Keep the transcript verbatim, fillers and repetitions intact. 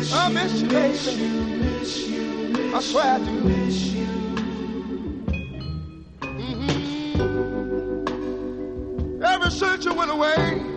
I miss you, baby. I swear I do. Mm-hmm. Ever since you went away,